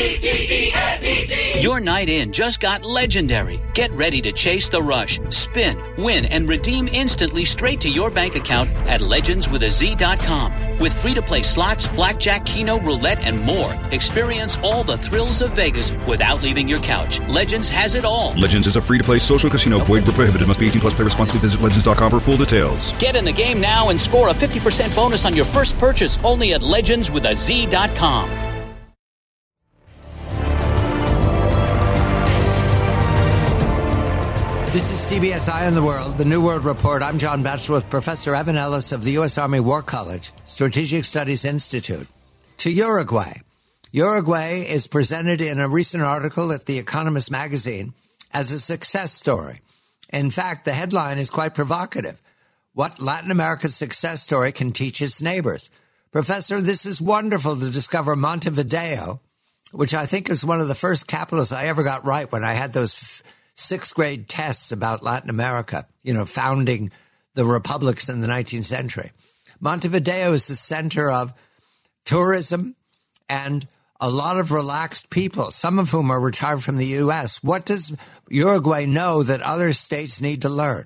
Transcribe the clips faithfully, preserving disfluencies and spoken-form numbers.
Your night in just got legendary. Get ready to chase the rush, spin, win, and redeem instantly straight to your bank account at legends with a z dot com. With free-to-play slots, blackjack, keno, roulette, and more, experience all the thrills of Vegas without leaving your couch. Legends has it all. Legends is a free-to-play social casino. Void where prohibited. Must be eighteen plus. Play responsibly. Visit legends dot com for full details. Get in the game now and score a fifty percent bonus on your first purchase only at legends with a z dot com. This is C B S Eye on the World, the New World Report. I'm John Batchelor with Professor Evan Ellis of the U S. Army War College, Strategic Studies Institute. To Uruguay. Uruguay is presented in a recent article at The Economist magazine as a success story. In fact, the headline is quite provocative. What Latin America's success story can teach its neighbors. Professor, this is wonderful to discover Montevideo, which I think is one of the first capitals I ever got right when I had those sixth grade tests about Latin America, you know, founding the republics in the nineteenth century. Montevideo is the center of tourism and a lot of relaxed people, some of whom are retired from the U S. What does Uruguay know that other states need to learn?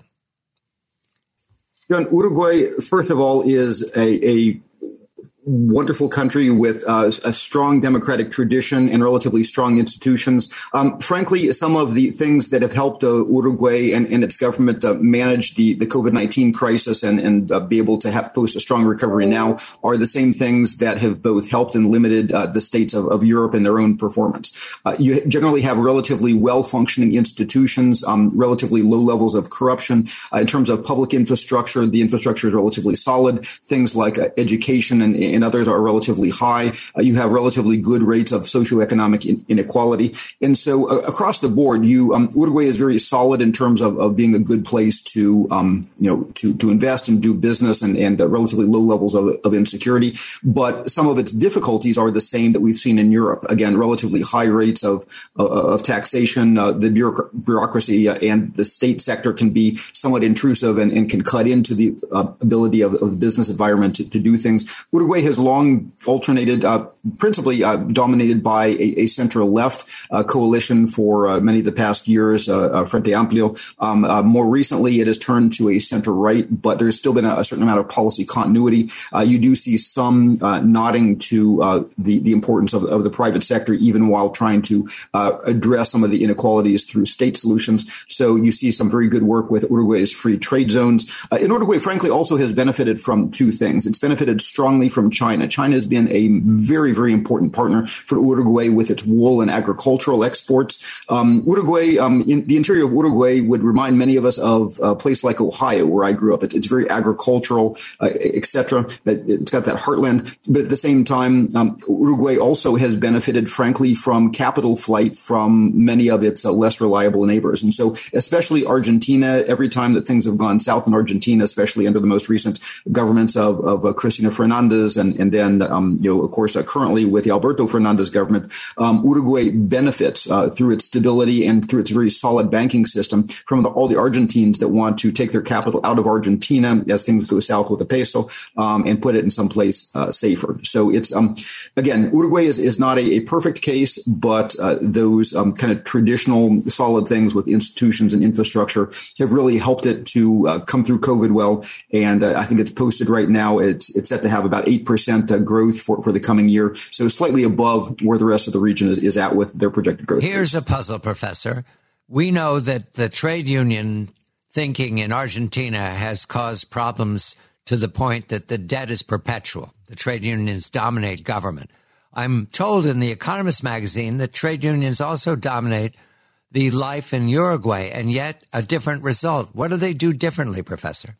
John, Uruguay, first of all, is a, a wonderful country with uh, a strong democratic tradition and relatively strong institutions. Um, frankly, some of the things that have helped uh, Uruguay and, and its government uh, manage the, the COVID nineteen crisis and, and uh, be able to have post a strong recovery now are the same things that have both helped and limited uh, the states of, of Europe in their own performance. Uh, you generally have relatively well-functioning institutions, um, relatively low levels of corruption. Uh, in terms of public infrastructure, the infrastructure is relatively solid. Things like uh, education and and others are relatively high. Uh, you have relatively good rates of socioeconomic in- inequality. And so uh, across the board, you um, Uruguay is very solid in terms of, of being a good place to, um, you know, to, to invest and do business and, and uh, relatively low levels of, of insecurity. But some of its difficulties are the same that we've seen in Europe. Again, relatively high rates of, uh, of taxation. Uh, the bureauc- bureaucracy uh, and the state sector can be somewhat intrusive and, and can cut into the uh, ability of, of the business environment to, to do things. Uruguay has long alternated, uh, principally uh, dominated by a, a center-left uh, coalition for uh, many of the past years, uh, uh, Frente Amplio. Um, uh, more recently, it has turned to a center-right, but there's still been a, a certain amount of policy continuity. Uh, you do see some uh, nodding to uh, the, the importance of, of the private sector, even while trying to uh, address some of the inequalities through state solutions. So you see some very good work with Uruguay's free trade zones. Uh, and Uruguay, frankly, also has benefited from two things. It's benefited strongly from China. China has been a very, very important partner for Uruguay with its wool and agricultural exports. Um, Uruguay, um, in the interior of Uruguay would remind many of us of a place like Ohio, where I grew up. It's, it's very agricultural, uh, et cetera. It's got that heartland. But at the same time, um, Uruguay also has benefited, frankly, from capital flight from many of its uh, less reliable neighbors. And so especially Argentina, every time that things have gone south in Argentina, especially under the most recent governments of, of uh, Cristina Fernandez and, and then, um, you know, of course, uh, currently with the Alberto Fernandez government, um, Uruguay benefits uh, through its stability and through its very solid banking system from the, all the Argentines that want to take their capital out of Argentina as things go south with the peso um, and put it in some place uh, safer. So it's, um, again, Uruguay is, is not a, a perfect case, but uh, those um, kind of traditional solid things with institutions and infrastructure have really helped it to uh, come through COVID well. And uh, I think it's posted right now. It's, it's set to have about eight percent uh, growth for, for the coming year. So slightly above where the rest of the region is, is at with their projected growth. Here's a puzzle, Professor. We know that the trade union thinking in Argentina has caused problems to the point that the debt is perpetual. The trade unions dominate government. I'm told in The Economist magazine that trade unions also dominate the life in Uruguay, and yet a different result. What do they do differently, Professor?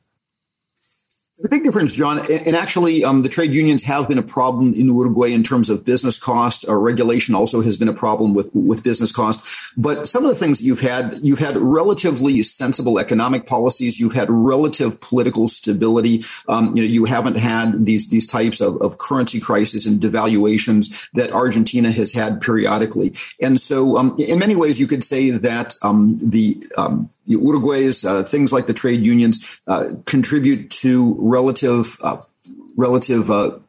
The big difference, John, and actually um, the trade unions have been a problem in Uruguay in terms of business cost. Uh, regulation also has been a problem with, with business cost. But some of the things you've had, you've had relatively sensible economic policies. You've had relative political stability. Um, you know, you haven't had these these types of, of currency crises and devaluations that Argentina has had periodically. And so um, in many ways, you could say that um, the um, Uruguay's uh, things like the trade unions uh, contribute to relative uh, relative uh,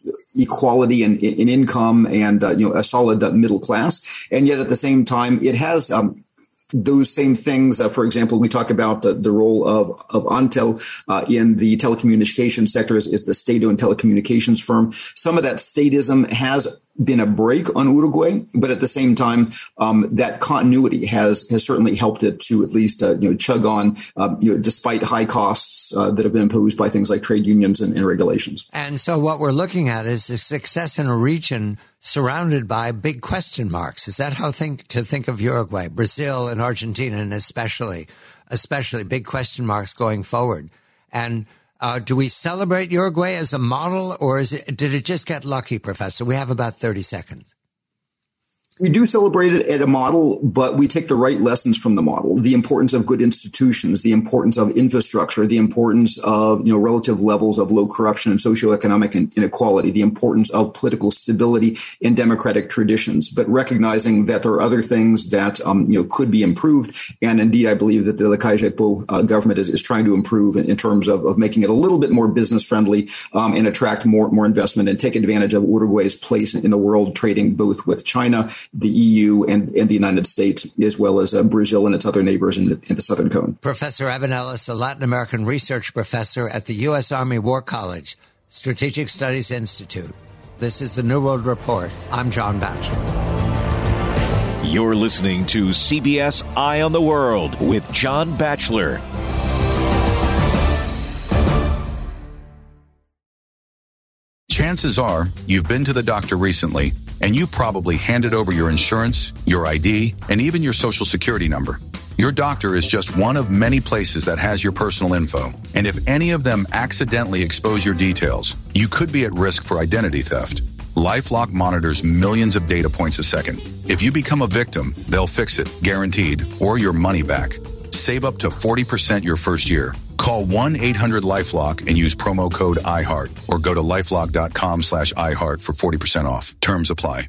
equality in, in income and uh, you know a solid uh, middle class, and yet at the same time it has um, those same things. Uh, for example, we talk about uh, the role of of Antel uh, in the telecommunications sector is, is the state-owned telecommunications firm. Some of that statism has been a break on Uruguay, but at the same time, um, that continuity has has certainly helped it to at least uh, you know chug on, uh, you know, despite high costs uh, that have been imposed by things like trade unions and, and regulations. And so, what we're looking at is the success in a region surrounded by big question marks. Is that how think to think of Uruguay, Brazil, and Argentina, and especially especially big question marks going forward? And Uh, do we celebrate Uruguay as a model, or is it, did it just get lucky, Professor? We have about thirty seconds. We do celebrate it at a model, but we take the right lessons from the model. The importance of good institutions, the importance of infrastructure, the importance of, you know, relative levels of low corruption and socioeconomic inequality, the importance of political stability and democratic traditions, but recognizing that there are other things that, um, you know, could be improved. And indeed, I believe that the Lacalle Pou uh, government is, is trying to improve in, in terms of, of making it a little bit more business friendly um, and attract more, more investment and take advantage of Uruguay's place in the world, trading both with China, the E U, and, and the United States, as well as uh, Brazil and its other neighbors in the, in the Southern Cone. Professor Evan Ellis, a Latin American research professor at the U S Army War College Strategic Studies Institute. This is the New World Report. I'm John Batchelor. You're listening to C B S Eye on the World with John Batchelor. Chances are you've been to the doctor recently and you probably handed over your insurance, your I D, and even your social security number. Your doctor is just one of many places that has your personal info. And if any of them accidentally expose your details, you could be at risk for identity theft. LifeLock monitors millions of data points a second. If you become a victim, they'll fix it, guaranteed, or your money back. Save up to forty percent your first year. Call one eight hundred LifeLock and use promo code iHeart or go to lifelock.com slash iHeart for forty percent off. Terms apply.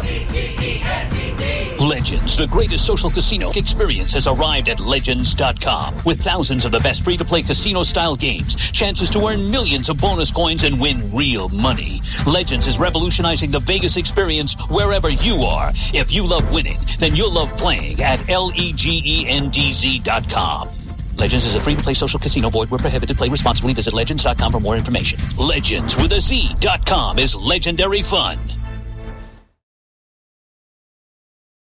Legends, the greatest social casino experience, has arrived at Legends dot com. With thousands of the best free-to-play casino-style games, chances to earn millions of bonus coins and win real money. Legends is revolutionizing the Vegas experience wherever you are. If you love winning, then you'll love playing at L-E-G-E-N-D-Z dot com. Legends is a free-to-play social casino. Void where prohibited. Play responsibly. Visit Legends dot com for more information. Legends with a Z dot com is legendary fun.